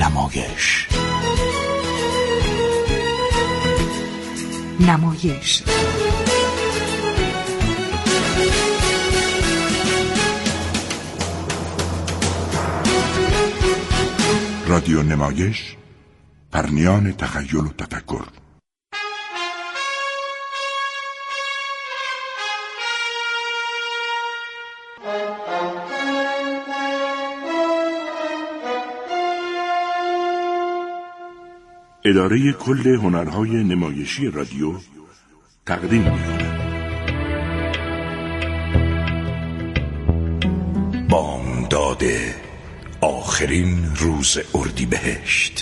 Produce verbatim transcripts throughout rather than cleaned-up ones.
نمایش. نمایش رادیو نمایش، پرنیان تخیل و تفکر. اداره کل هنرهای نمایشی رادیو تقدیم می‌کند. بامداد آخرین روز اردیبهشت.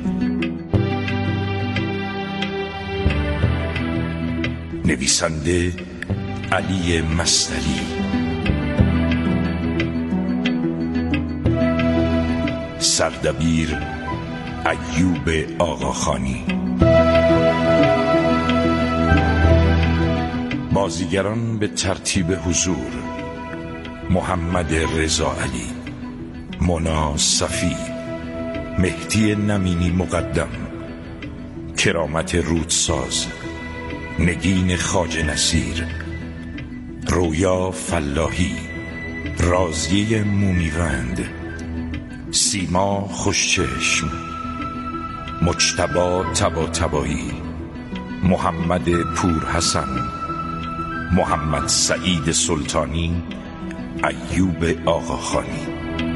نویسنده علی مصطلی، سردبیر ایوب آقاخانی، بازیگران به ترتیب حضور: محمد رضا علی، مونا صفی، مهدی نمینی مقدم، کرامت رودساز، نگین خواجه نصیر، رویا فلاحی، رازیه مومیوند، سیما خوشچشم، مجتبی طباطبایی، محمد پورحسن، محمد سعید سلطانی، ایوب آقاخانی.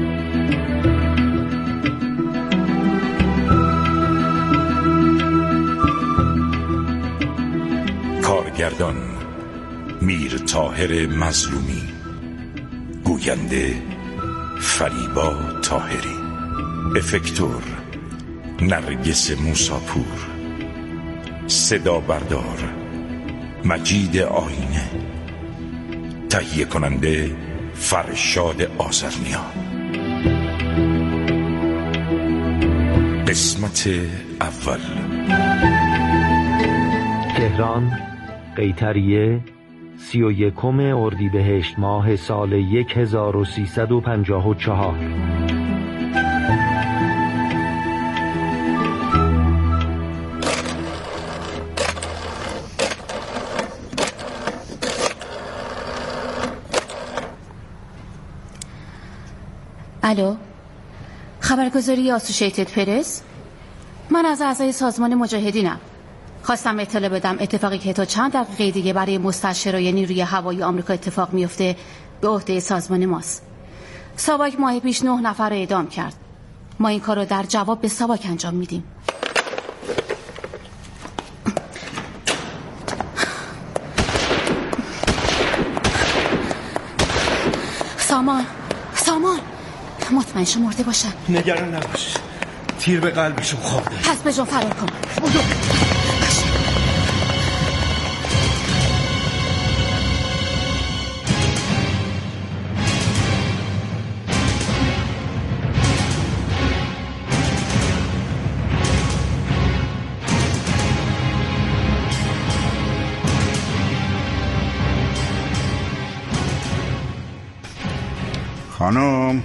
کارگردان میر طاهر مظلومی، گوینده فریبا طاهری، افکتور نرگس موساپور، صدا بردار مجید آینه، تهیه کننده فرشاد آذرنیا. قسمت اول. تهران، قیطریه، سی و یکم اردیبهشت ماه سال یک هزار و سیصد و پنجاه و چهار. الو، خبرگزاری آسوشیتد پرس. من از اعضای سازمان مجاهدینم. خواستم اطلاع بدم اتفاقی که تا چند دقیقه دیگه برای مستشارای نیروی هوایی آمریکا اتفاق میفته به عهده سازمان ماست. ساواک ماه پیش نه نفر رو اعدام کرد. ما این کار رو در جواب به ساواک انجام میدیم. سامان، سامان، مطمئن شو مرده باشن. نگران نباش، تیر به قلبشون خورده. پس به جون فرار کن. بودو. خانم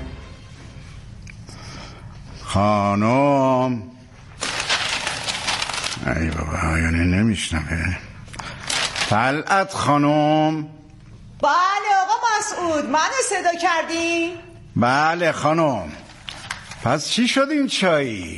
خانم ای بابا، آیانه نمیشنوه. طلعت خانم. بله آقا مسعود، منو صدا کردی؟ بله خانم. پس چی شد این چایی؟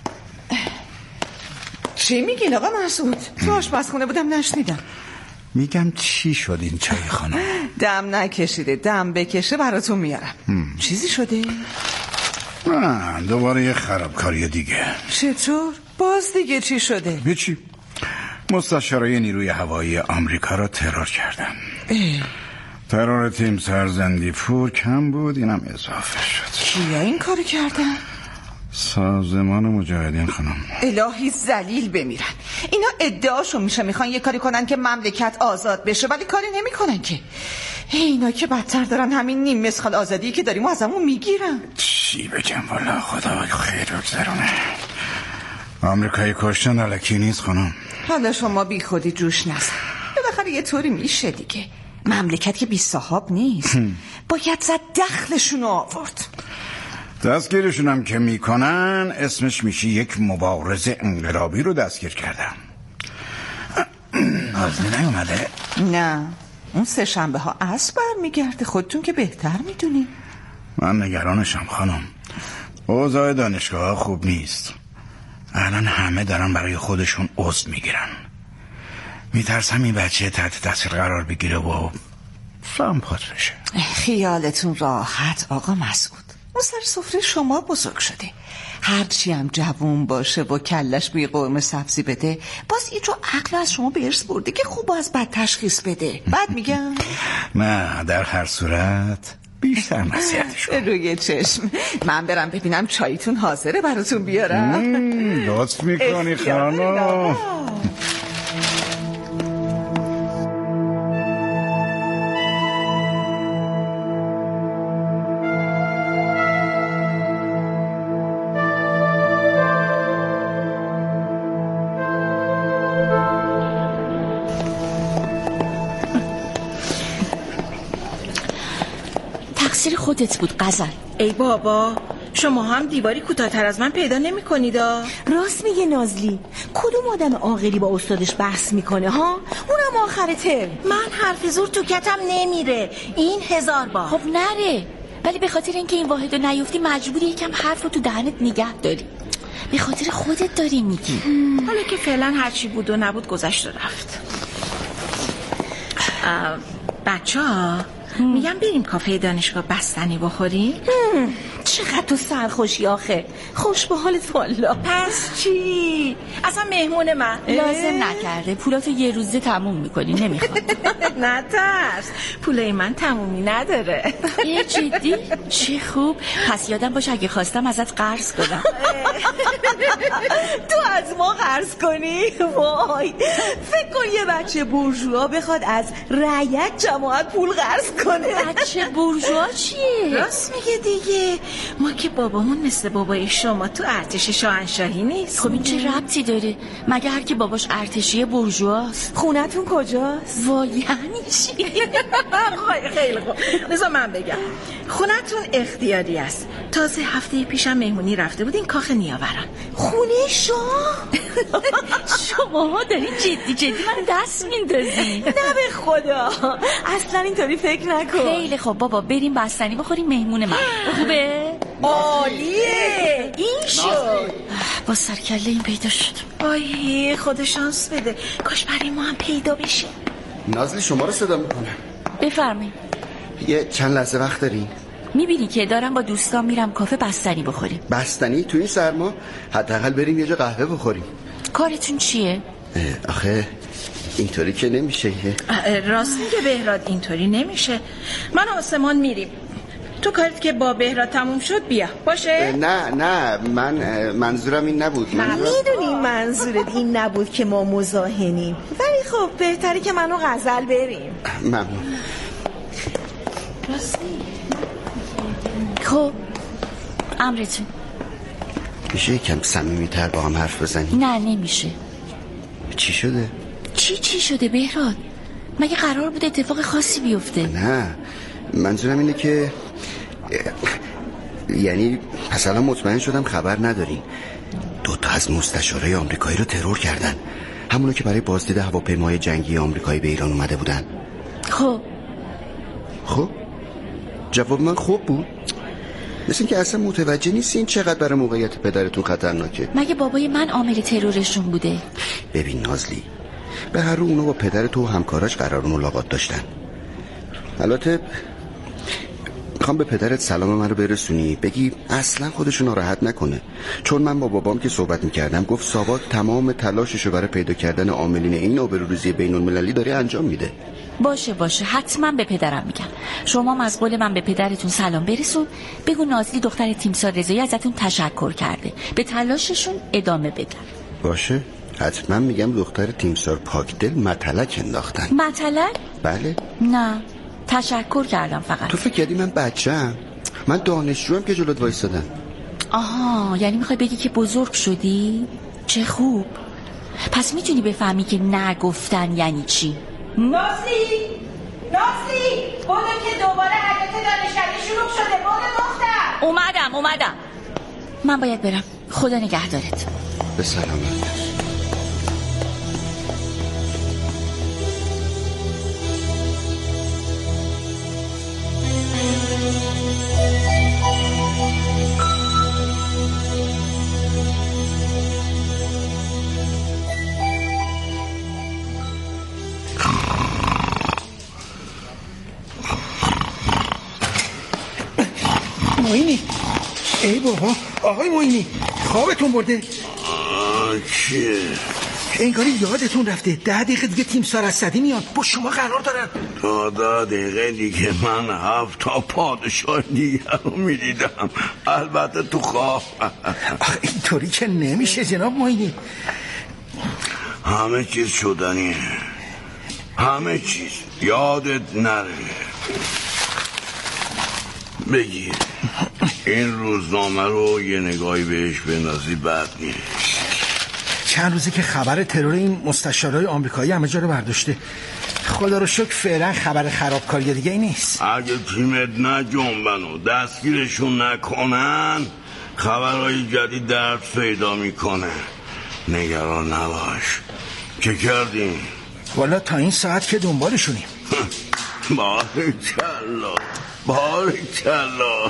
چی میگین آقا مسعود؟ تو آشپزخونه بودم نشنیدم. میگم چی شد این چای خانم؟ دم نکشیده، دم بکشه براتون میارم. هم. چیزی شده؟ نه، دوباره یه خرابکاری دیگه. چطور؟ باز دیگه چی شده؟ هیچی. مستشارای نیروی هوایی آمریکا را ترور کردن. اه. ترور تیم سرزندی پور کم بود، اینم اضافه شد. کیا این کارو کردن؟ سازمان مجاهدین خانم. الهی ذلیل بمیرن. اینا ادعاشون میشه میخوان یه کاری کنن که مملکت آزاد بشه، ولی کاری نمیکنن که. اینا که بدتر دارن همین نیم مسخال آزادی که داریم و ازمون میگیرن. چی بگم والا، خدا خیر بگذرونه. آمریکایی کشتن الکی نیست خانم. حالا شما بی خودی جوش نزن، بالاخره یه طوری میشه دیگه. مملکت که بی صاحب نیست. باید زد دخلشونو آورد. دستگیرشون هم که میکنن اسمش میشه یک مبارز انقلابی رو دستگیر کردم. نازلی نیومده؟ نه، اون سه شنبه ها عصر برمیگرده، خودتون که بهتر میدونی. من نگرانشم خانم. اوضاع دانشگاه خوب نیست. الان همه دارن برای خودشون عضو میگیرن. میترسم این بچه تحت تاثیر قرار بگیره و سامپات بشه. خیالتون راحت آقا مسعود، اون سر سفره شما بزرگ شده. هرچی هم جوون باشه و کلش بوی قرمه سبزی بده، باز یه جو عقل از شما به ارث برده که خوب از بد تشخیص بده. بعد میگم نه، در هر صورت بیشتر نصیحتش کن. روی چشم. من برم ببینم چایتون حاضره براتون بیارم. لطف میکنی خانم. تقصیر خودت بود غزل. ای بابا، شما هم دیواری کوتاه‌تر از من پیدا نمی‌کنیدا. راست میگه نازلی. کدوم آدم عاقلی با استادش بحث میکنه ها؟ اونم آخر ترم. من حرف زور تو کتم نمیره. این هزار بار. خب نره، ولی به خاطر اینکه این واحدو نیفتی مجبوری یکم حرف رو تو دهنت نگه داری. به خاطر خودت داری میگی. حالا که فعلا هرچی بود و نبود گذشت و رفت. بچه‌ها میگم بریم کافه دانشگاه بستنی بخوریم. چقدر تو سرخوشی آخه. خوش به حالت والا. پس چی؟ اصلا مهمون من لازم نکرده. پولاتو یه روزه تموم میکنی، نمیخواد. نترس، پولای من تمومی نداره. یه جدی؟ چه خوب. پس یادم باشه اگه خواستم ازت قرض کنم. تو از ما قرض کنی؟ وای، فکر کن یه بچه بورژوا بخواد از رعیت جماعت پول قرض کنه. بچه بورژوا چیه؟ راست میگه دیگه. ما که بابامون مثل بابای شما تو ارتش شاهنشاهی نیست. خب این چه ربطی داره؟ مگه هر کی باباش ارتشی بورژواست؟ خونتون کجاست؟ وای یعنی چی؟ خیلی خوب، بذار من بگم. خونتون اختیاری است. تازه هفته پیشم مهمونی رفته بودین کاخ نیاوران. خونه شاه؟ شماها دارین جدی جدی من دست میندازی. نه به خدا، اصلا اینطوری فکر نکن. خیلی خب بابا، بریم بستنی بخوریم مهمون من. خوبه؟ عالیه. این شد. با سرکله این پیدا شد. آی خدا شانس بده، کاش برای ما هم پیدا بشه. نازلی شما رو صدا میکنه. بفرمایید. یه چند لحظه وقت دارین؟ میبینی که دارم با دوستان میرم کافه بستنی بخوریم. بستنی؟ تو این سرما؟ حداقل بریم یه جا قهوه بخوریم. کارتون چیه؟ آخه اینطوری که نمیشه. راست میگه بهراد، اینطوری نمیشه. من آسمان میریم. تو کارت که با بهراد تموم شد بیا باشه. نه نه، من منظورم این نبود. من میدونیم منظورت این نبود که ما مزاحمیم، ولی خب بهتری که منو غزل بریم. ممنون. راستی خب امرتون. میشه یکم صمیمی‌تر با هم حرف بزنیم؟ نه نمیشه. چی شده؟ چی چی شده بهراد؟ مگه قرار بود اتفاق خاصی بیفته؟ نه منظورم اینه که یعنی پس الان مطمئن شدم خبر ندارین. دو تا از مستشارای آمریکایی رو ترور کردن، همونو که برای بازدید هواپیماهای جنگی آمریکایی به ایران اومده بودن. خب خب جواب من خوب بود؟ مثل این که اصلا متوجه نیستین چقدر برای موقعیت پدرتون خطرناکه. مگه بابای من عامل ترورشون بوده؟ ببین نازلی، به هر رو اونو با پدر تو و همکاراش قرار ملاقات داشتن. البته میخوام به پدرت سلام من رو برسونی، بگی اصلا خودشو ناراحت نکنه، چون من با بابام که صحبت میکردم گفت ساواک تمام تلاششو برای پیدا کردن عاملین این آبروریزی بین المللی داره انجام میده. باشه باشه، حتما به پدرم میگم. شما از قول من به پدرتون سلام برسون، بگو نازلی دختر تیمسار رضایی ازتون تشکر کرده، به تلاششون ادامه بدن. باشه حتما میگم دختر تیمسار پاکدل متلک انداختن. متلک؟ بله. نه تشکر کردم فقط. تو فکر کردی من بچه‌ام؟ من دانشجوام که جلوت وایسادم. آها، یعنی میخوای بگی که بزرگ شدی؟ چه خوب. پس میتونی بفهمی که نگفتن یعنی چی؟ نازلی نازلی بودو که دوباره حیات دانشگاهی شروع شده. بودو دختر اومدم اومدم من باید برم. خدا نگهدارت. به سلامت. معینی، ای بابا آقای معینی خوابتون برده؟ چیه؟ انگاری یادتون رفته ده دقیقه دیگه تیمسار اسدی میان با شما قرار دارن. تا ده دقیقه دیگه من هفت تا پادشاه دیگر رو میدیدم، البته تو خواب. اینطوری که نمیشه جناب معینی. همه چیز شدنیه، همه چیز. یادت نره. بگیر این روزنامه رو یه نگاهی بهش بندازی بد نیست. چند روزی که خبر ترور این مستشارای آمریکایی همه جا رو برداشته. خدا رو شکر فعلا خبر خرابکاری دیگه ای نیست. اگه تیمت نجنبن و دستگیرشون نکنن خبرهای جدید درد پیدا میکنه. نگران نباش. چه کردین؟ والا تا این ساعت که دنبالشونیم. بارکالله بارکالله.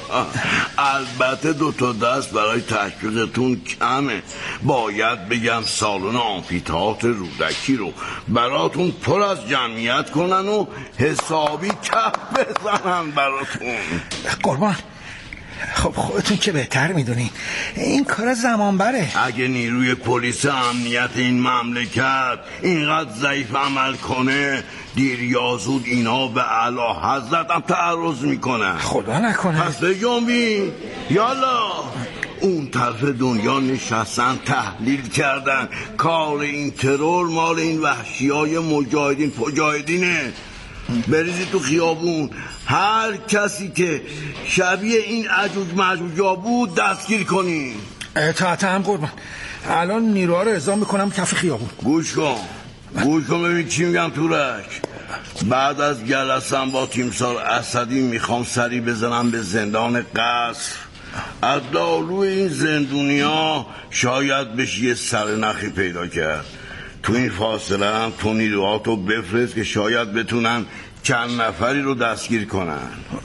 البته دو تا دست برای تشویقتون کمه. باید بگم سالن آمفی‌تئاتر رودکی رو براتون پر از جمعیت کنن و حسابی کف بزنن براتون. قربان خب خودتون که بهتر میدونین این کار زمان بره. اگه نیروی پلیس امنیت این مملکت اینقدر ضعیف عمل کنه دیر یا زود اینا به اعلی حضرت هم تعرض میکنن. خدا نکنه. پس بجنبین یالا. اون طرف دنیا نشستن تحلیل کردن کار این ترور مال این وحشی های مجاهدین مجاهدینه. بریزی تو خیابون هر کسی که شبیه این عجوج معجوجا بود دستگیر کنی. اطاعت هم قربان. الان نیروها رو اعزام میکنم کف خیابون. گوش کن گوش کن ببین چی میگم تورک. بعد از جلسم با تیمسار اسدی میخوام سری بزنم به زندان قصر. از داروی این زندونیا شاید بشه یه سرنخی پیدا کرد. تو این فاصله هم تو نیروهاتو بفرست که شاید بتونن چند نفری رو دستگیر کنن.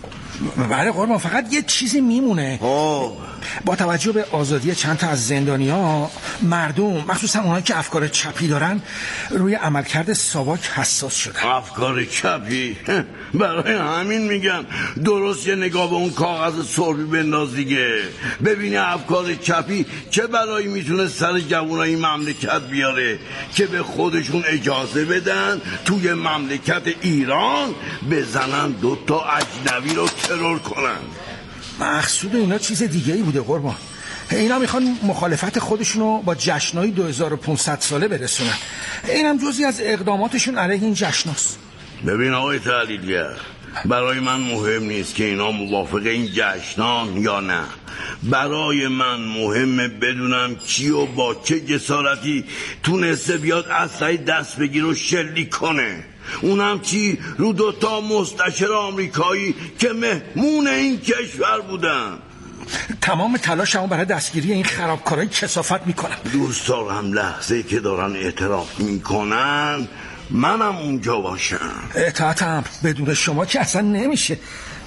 بله قربان فقط یه چیزی میمونه. خب با توجه به آزادی چند تا از زندانی‌ها مردم مخصوصا اونایی که افکار چپی دارن روی عملکرد ساواک حساس شدن. افکار چپی؟ برای همین میگم درست یه نگاه به اون کاغذ سربی بنداز دیگه. ببینی افکار چپی چه برایی میتونه سر جوانای مملکت بیاره که به خودشون اجازه بدن توی مملکت ایران بزنن دوتا اجنبی رو ترور کنن. مقصود اینا چیز دیگه ای بوده قربان. اینا میخوان مخالفت خودشونو با جشنای دو هزار و پانصد ساله برسونن. اینم جزئی از اقداماتشون علیه این جشناست. ببین آقای تحلیلگر برای من مهم نیست که اینا موافق این جشنان یا نه. برای من مهمه بدونم کی و با چه جسارتی تونسته بیاد اسلحه دست بگیر و شلیک کنه. اونم چی رو دوتا مستشار آمریکایی که مهمون این کشور بودن. تمام تلاشمو برای دستگیری این خرابکارای کثافت میکنم. دوست دارم لحظه که دارن اعتراف میکنن منم اونجا باشم. اطاعتم بدون شما که اصلا نمیشه.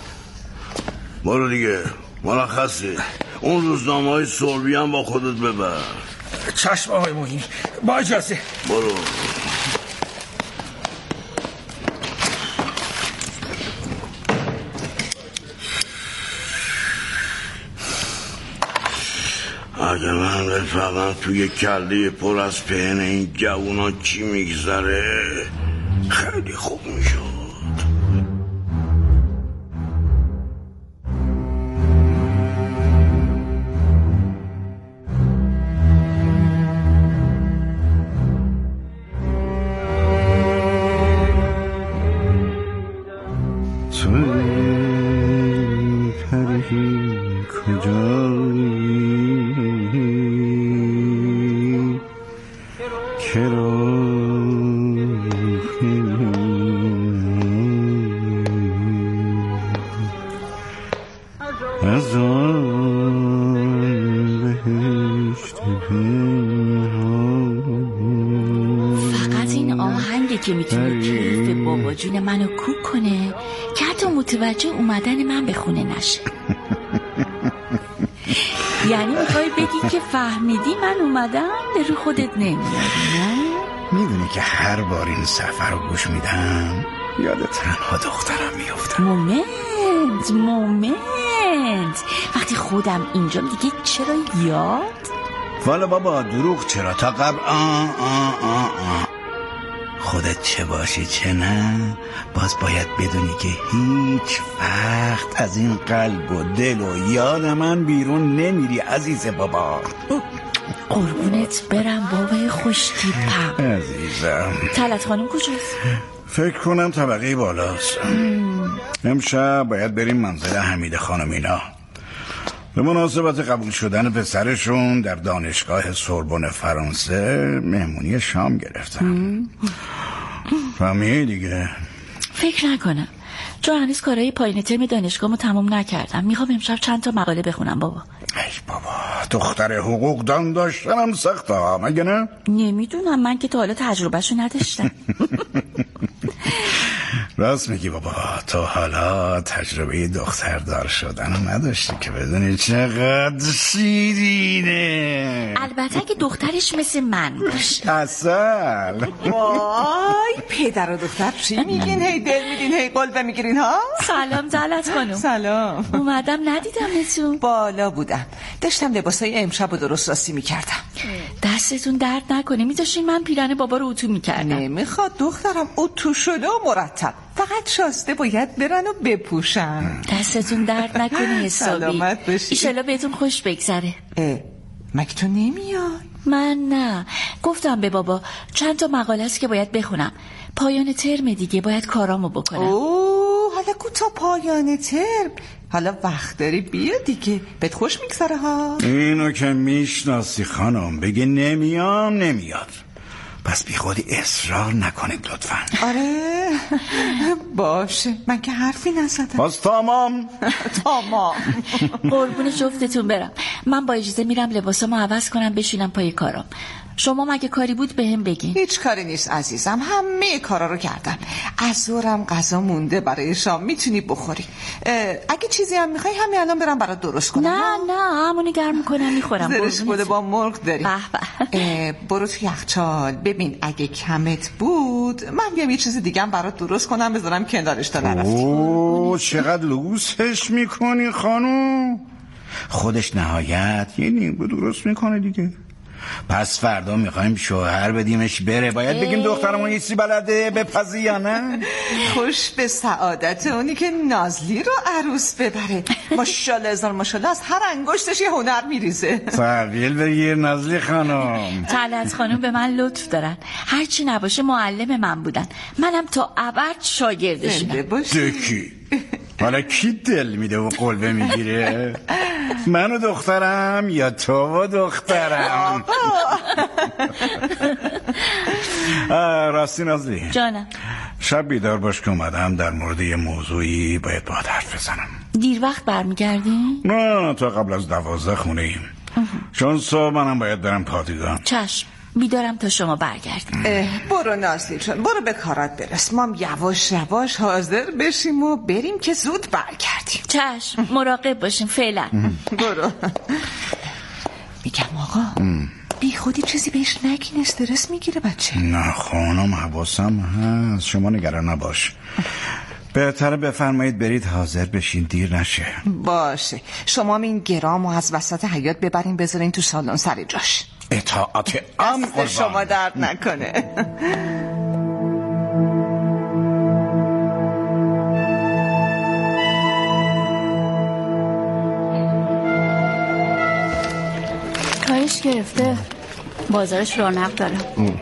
برو دیگه مرخصه. اون روزنامه های سربی هم با خودت ببر. چشم آقای معینی با اجازه. برو. اگه من بفهمم توی کله پر از پهن این جوونا چی میگذره خیلی خوب میشد. از که میتونه کیف بابا جون منو کوک کنه که حتی متوجه اومدن من به خونه نشه. یعنی میخوای بگی که فهمیدی من اومدم به رو خودت نمیاری نه؟ میدونی که هر بار این سفر رو گوش میدم یاد تنها دخترم میافتم. مومنت مومنت وقتی خودم اینجا دیگه چرا یاد؟ والا بابا دروغ چرا تا قبل آه آه آه آه خودت چه باشی چه نه باز باید بدونی که هیچ وقت از این قلب و دل و یاد من بیرون نمیری عزیز بابا. قربونت برم بابای خوشتیپم عزیزم. طلعت خانم کجاست؟ فکر کنم طبقه بالاست. امشب باید بریم منزل حمیده خانم اینا به مناسبت قبول شدن پسرشون در دانشگاه سوربن فرانسه مهمونی شام گرفتم. فهمیه دیگه؟ فکر نکنم چون هنوز کارهای پایین ترم دانشگاهمو تمام نکردم. میخوام امشب چند تا مقاله بخونم بابا. ای بابا دختر حقوق دان داشتنم سخته ها مگه نه؟ نمیدونم من که تا حالا تجربهشو نداشتم. راست میگی بابا تو حالا تجربه دختردار شدن نداشتی که بدونی چقدر شیرینه. البته که دخترش مثل من باشه. اصل وای پدر و دختر چی میگین؟ هی دل میدین هی قلبه میگیرین ها؟ سلام طلعت خانم. سلام. اومدم ندیدمتون. بالا بودم داشتم لباسای امشب رو درست راستی میکردم. دستتون درد نکنه میذاشین من پیرن بابا رو اتو میکردم. نمیخواد دخترم اتو شده و مرتب فقط شاسته باید برن و بپوشن. دستتون درد نکنه حسابی. سلامت باشی. ایشالا بهتون خوش بگذره. اه مگه تو نمیای؟ من نه گفتم به بابا چند تا مقاله است که باید بخونم. پایان ترم دیگه باید کارامو بکنم. اوه حالا کوتا پایان ترم حالا وقت داری بیا دیگه بهت خوش میگذره ها. اینو که میشناسی خانم بگه نمیام نمیاد پس بی خودی اصرار نکنید لطفا. آره باشه من که حرفی نزدم. باز تمام تمام. قربون جفتتون برم. من با اجازه میرم لباسامو عوض کنم بشینم پای کارم. شما مگه کاری بود بهم بگین؟ هیچ کاری نیست عزیزم همه کارا رو کردم. از ظهرم غذا مونده برای شام میتونی بخوری. اگه چیزی هم میخوای همین الان برم برات درست کنم. نه نه همونی گرم کنم میخورم. زرش بوده با مرغ داری. به به. برو تو یخچال ببین اگه کمت بود من بیام یه چیز دیگه هم برات درست کنم بذارم کنارش تا نرفتی. اوه چقدر لوسش میکنی خانم. خودش نهایت یه نیمگو درست میکنه دیگه. پس فردا میخوایم شوهر بدیمش بره باید بگیم دخترمون یه چیزی بلده بپزی یا نه. خوش به سعادت اونی که نازلی رو عروس ببره. ماشاءالله هزار ماشاءالله از هر انگشتش یه هنر میریزه. تحویل بگیر نازلی خانم. طلعت خانم به من لطف دارن. هرچی نباشه معلم من بودن. منم تا ابد شاگردشونم. دکی حالا کی دل میده و قلبه میگیره؟ من و دخترم یا تو و دخترم؟ راستی نازلی جانم شب بیدار باش که اومدم در مورد یه موضوعی باید باید حرف بزنم. دیر وقت برمیگردی؟ نه تا قبل از دوازده خونه ایم چون صبح منم باید برم پادگان. چشم بیدارم تا شما برگردیم. برو نازلی جان برو به کارات برس ما یواش یواش حاضر بشیم و بریم که زود برگردیم. چشم مراقب باشیم فعلا. برو. میگم آقا بی خودی چیزی بهش نگین استرس میگیره بچه. نه خانم حواسم هست شما نگران نباش. بهتره بفرمایید برید حاضر بشین دیر نشه. باشه شما این گرامو از وسط حیاط ببرین بذارین تو سالن سر جاش. اطاعت ام قربان. شما درد نکنه. کارش گرفته بازارش رونق داره.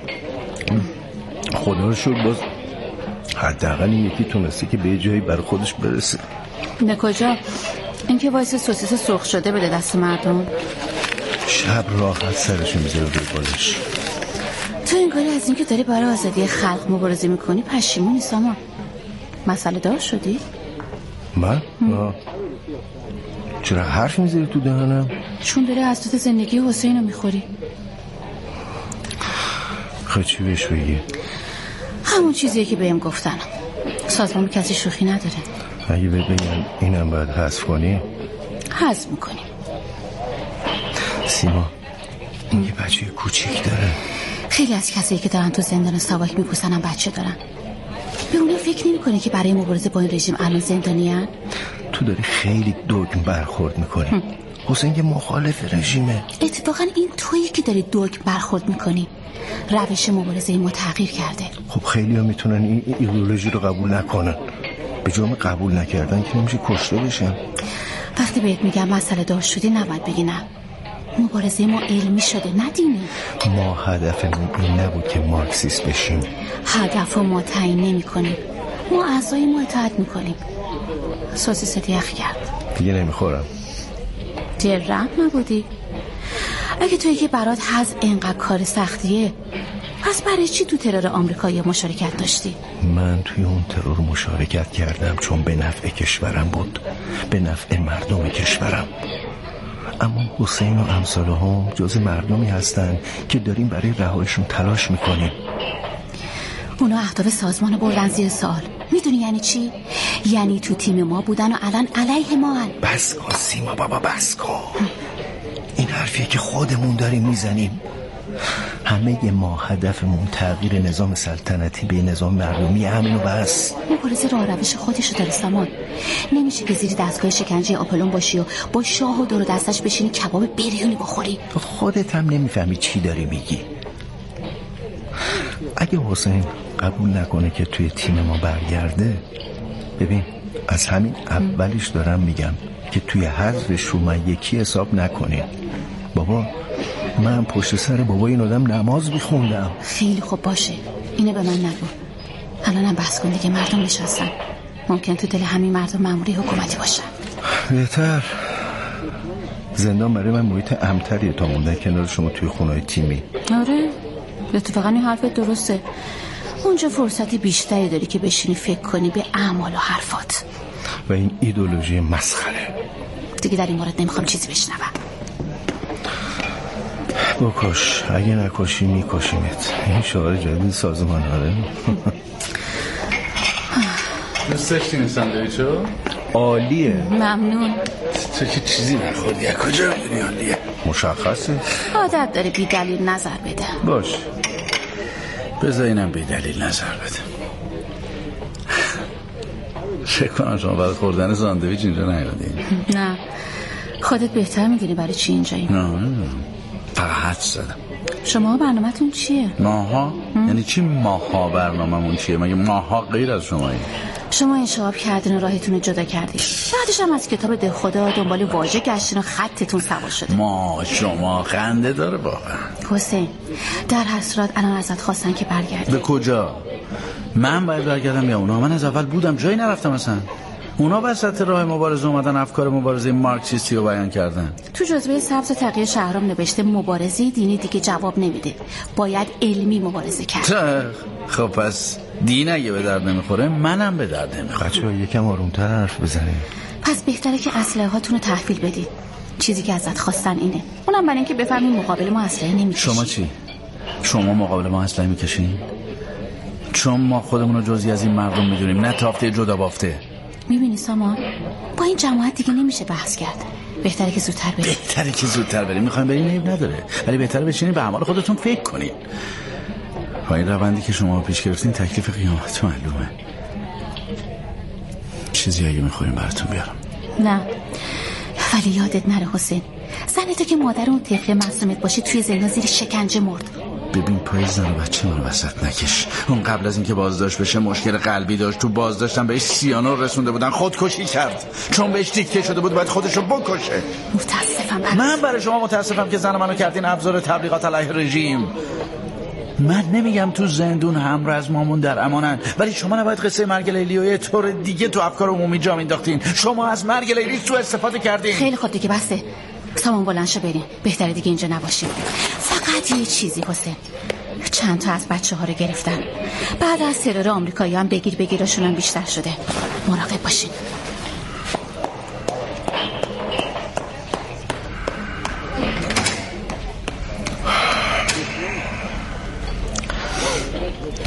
خدا رو شکر باز حداقل این یکی تونسته که به جایی برای خودش برسه. نه کجا این که وایس سوسیس سرخ شده بده دست مردم شب راحت سرشو میذاره روی بالش. تو این کاری از این که داری برای آزادی خلق مبارزه میکنی پشیمونی سامان. مسئله دار شدی؟ من؟ آه. چرا حرف میذاری تو دهنم؟ چون داری از توت زندگی حسین رو میخوری. خواهی چی بهش بگی؟ همون چیزیه که بهم گفتن. سازمان کسی شوخی نداره. اگه بهت بگن اینم باید حذف کنی حذف میکنیم. سیما این یه بچه کوچیک داره. خیلی از کسایی که دارن تو زندان ساواک میپوسن هم بچه دارن. به اونا فکر نمی کنی که برای مبارزه با این رژیم الان زندانی هن؟ تو داری خیلی دگم برخورد میکنی. حسین که مخالف رژیمه. اتفاقا این تویی که داری دگم برخورد میکنی. روش مبارزه ما تغییر کرده. خب خیلی ها میتونن این ایدئولوژی رو قبول نکنن. به جرم قبول نکردن که نمیشه کشته بشن. وقتی بهت میگم مسئله دار شدی نباید بگی نه. مبارزه ما علمی شده نه دینی. ما هدفمون این نبود که مارکسیست بشیم. هدف ما تعیین نمی کنیم. ما اعضای ما اطاعت میکنیم. سوسیس یخ کرد. دیگه نمیخورم. دیر رحم نبودی؟ اگه توی که برات حز اینقدر کار سختیه، پس برای چی تو ترور آمریکایی مشارکت داشتی؟ من توی اون ترور مشارکت کردم چون به نفع کشورم بود، به نفع مردم کشورم. اما حسین و امثال هم جز مردمی هستن که داریم برای رهایشون تلاش میکنیم. اونا اهداف سازمان بردن زیر سوال. میدونی یعنی چی؟ یعنی تو تیم ما بودن و الان علیه ما هن. بس کن سیما بابا، بس کن. این حرفیه که خودمون داریم میزنیم. همه ما هدفمون تغییر نظام سلطنتی به نظام مردمی، همینو بس. مبارزه راه روش خودشو داره سامان. نمیشه که زیر دستگاه شکنجه آپولون باشی و با شاه و دور دستش بشینی کباب بریونی بخوری. خودت هم نمیفهمی چی داری میگی. اگه حسین قبول نکنه که توی تیم ما برگرده، ببین از همین اولش دارم میگم که توی حذفش رو من یکی حساب نکنین. بابا من پشت سر بابا این آدم نماز میخوندم. خیلی خوب باشه، اینه به من نگو. الانم بحث کن دیگه، مردم نشستن. ممکن تو دل همین مردم مأموری حکومتی باشن. بهتر. زندان برای من محیط امن‌تریه تا موندن کنار شما توی خونه‌های تیمی. آره اتفاقا این حرفت درسته. اونجا فرصتی بیشتری داری که بشینی فکر کنی به اعمال و حرفات. و این ایدئولوژی مسخره. دیگه در این مورد نمیخوام چیزی بشنوم. بکش، اگه نکشی میکشیمت. این شعار جدید سازمان هاره. دوست داشتی این ساندویچو؟ عالیه. ممنون. تو که چیزی نخوردی، از کجا میدونی عالیه؟ مشخصه. عادت داره بی دلیل نظر بده. باش بذار اینم بی دلیل نظر بده. چه کنم شما برای خوردن ساندویچ اینجا نیومدین؟ نه خودت بهتر میدونی برای چی اینجایی. نه فقط حد زدم. شما برنامه‌تون چیه؟ ماها؟ یعنی چی ماها برنامه‌مون چیه؟ مگه ماها غیر از شمایی؟ شما انشاب کردین و راهتون رو جدا کردید. بعدش هم از کتاب ده خدا دنبال واژه گشتین و خطتون سوا شده. ما شما خنده داره واقعا. حسین در هر صورت الان ازت خواستن که برگردی. به کجا؟ من باید برگردم یا اونا؟ من از اول بودم، جایی نرفتم اصلا. اونا وسط راه مبارزه اومدن افکار مبارزه مارکسیستی رو بیان کردن. تو جزوه سبز تغییر شهرام نوشته مبارزه دینی دیگه جواب نمیده، باید علمی مبارزه کرد. خب پس دین اگه به درد نمیخوره منم به درد نمیخوره. بچه‌ها یکم آرومتر حرف بزنید. پس بهتره که اسلحه هاتون رو تحویل بدید. چیزی که ازت خواستن اینه. اونم برای اینکه بفهمین مقابل ما اسلحه نمیکشید. شما چی؟ شما مقابل ما اسلحه میکشین؟ چون ما خودمون رو جزئی از این مردم میدونیم، نه تافته جدا بافته. میبینی سامان با این جماعت دیگه نمیشه بحث کرد. بهتره که زودتر بریم. بهتره که زودتر بریم. میخوایم بریم عیب نداره، ولی بهتره بشینین به اعمال خودتون فکر کنین. با این روندی که شما پیش گرفتین تکلیف قیامت معلومه. چیزی اگه میخوایم براتون بیارم. نه ولی یادت نره حسین، زنی تو که مادر اون طفل معصومت باشی توی زندان زیر شکنجه مرد. ببین پای زن و بچه من وسط نکش. اون قبل از اینکه بازداشت بشه مشکل قلبی داشت، تو بازداشتم بهش سیانور رسونده بودن، خودکشی کرد چون بهش دیکته شده بود باید خودشو بکشه. متاسفم برد. من برای شما متاسفم که زن منو کردین ابزار تبلیغات علیه رژیم. من نمیگم تو زندون همرزمامون در امانن، ولی شما نباید قصه مرگ لیلی و یه طور دیگه تو افکار عمومی جا مینداختین. شما از مرگ لیلی سوء استفاده کردین. خیلی خوب دیگه بسه. سامان بلند شو بریم، بهتره دیگه اینجا نباشیم. فقط یه چیزی حسین، چند تا از بچه ها رو گرفتن. بعد از ترور آمریکایی هم بگیر بگیرشون هم بیشتر شده. مراقب باشین.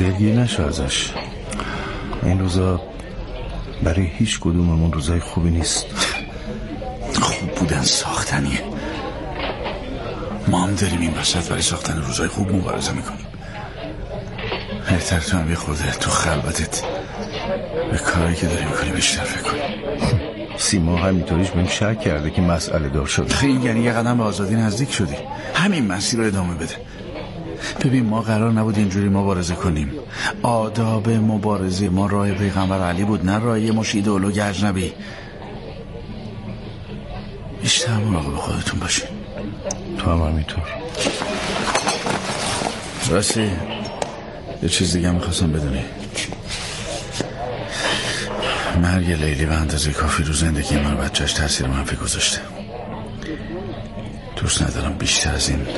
دلگیر نشو ازش. این روزا برای هیچ کدوممون روزای خوبی نیست. خوب بودن ساختنیه. ما هم داریم این وسط برای ساختن روزای خوب مبارزه میکنیم. بهتر تو هم یه خورده تو خلوتت به کاری که داری میکنی بیشتر فکر کنی. سیما همینطوریش بهم شک کرده که مسئله دار شده. خیلی یعنی یه قدم به آزادی نزدیک شدی. همین مسیر رو ادامه بده. ببین ما قرار نبود اینجوری مبارزه کنیم. آداب مبارزه ما راه پیغمبر علی بود، نه راه یه مش ایدئولوژ اجنبی. بیشتر مراقب خودتون باشین. تو هم همینطور. راستی یه چیز دیگه میخواستم بدونی. مرگ لیلی به اندازه کافی رو زندگی من و بچهش تاثیر منفی گذاشته. دوست ندارم بیشتر از این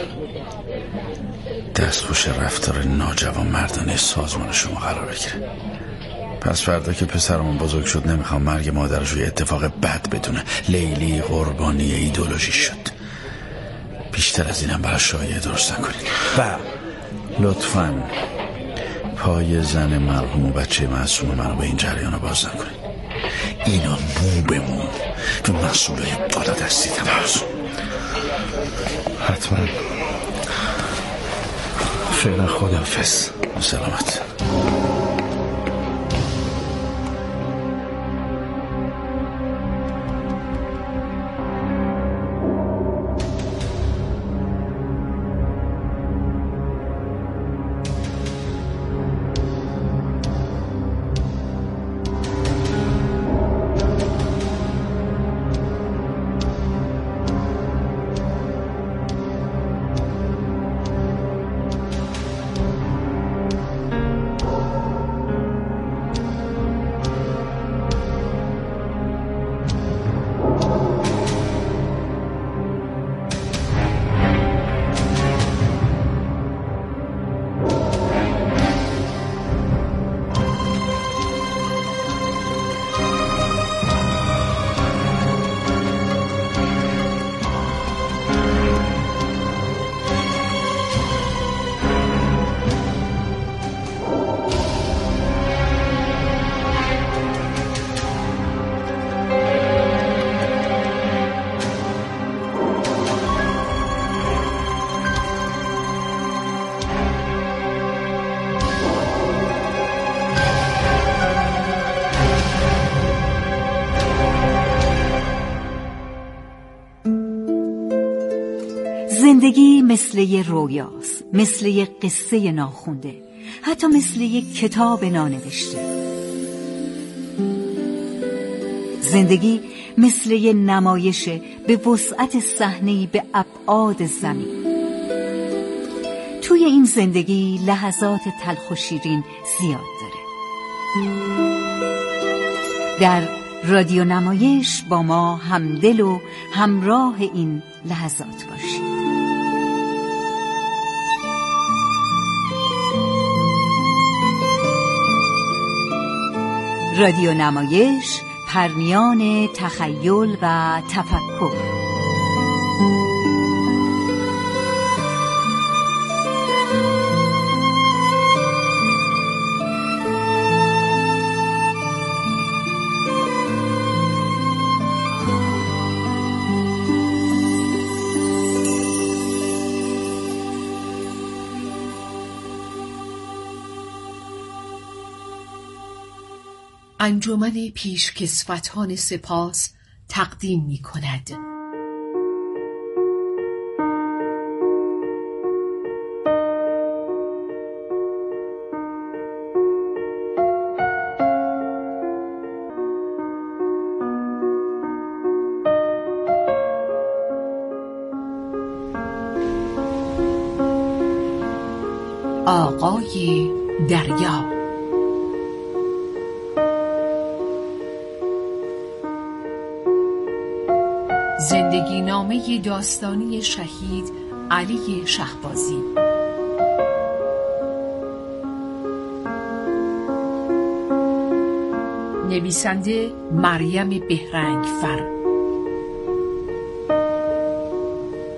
دستخوش رفتار ناجوان مردانه سازمان شما قرار بگیره. پس فردا که پسرمون بزرگ شد نمیخوام مرگ مادرش رو یه اتفاق بد بدونه. لیلی قربانی ایدئولوژی شد. بیشتر از اینم برای شایعه درست نکنید. و لطفاً پای زن مرحوم و بچه معصوم منو به این جریان باز نکنید. اینا مو به مو به مسئولای بالا دستی تماس. حتما. فعلا خداحافظ. سلامت. زندگی مثل یه رویاست، مثل یه قصه ناخونده، حتی مثل یه کتاب نانوشته. زندگی مثل یه نمایش به وسعت صحنه‌ای به ابعاد زمین. توی این زندگی لحظات تلخ و شیرین زیاد داره. در رادیو نمایش با ما همدل و همراه این لحظات باشید. رادیو نمایش، پرمیان تخیل و تفکر. انجمن پیشکسوتان سپاس تقدیم می کند. آقای دریا. زندگی نامه داستانی شهید علی شهبازی. نویسنده مریم بهرنگفر.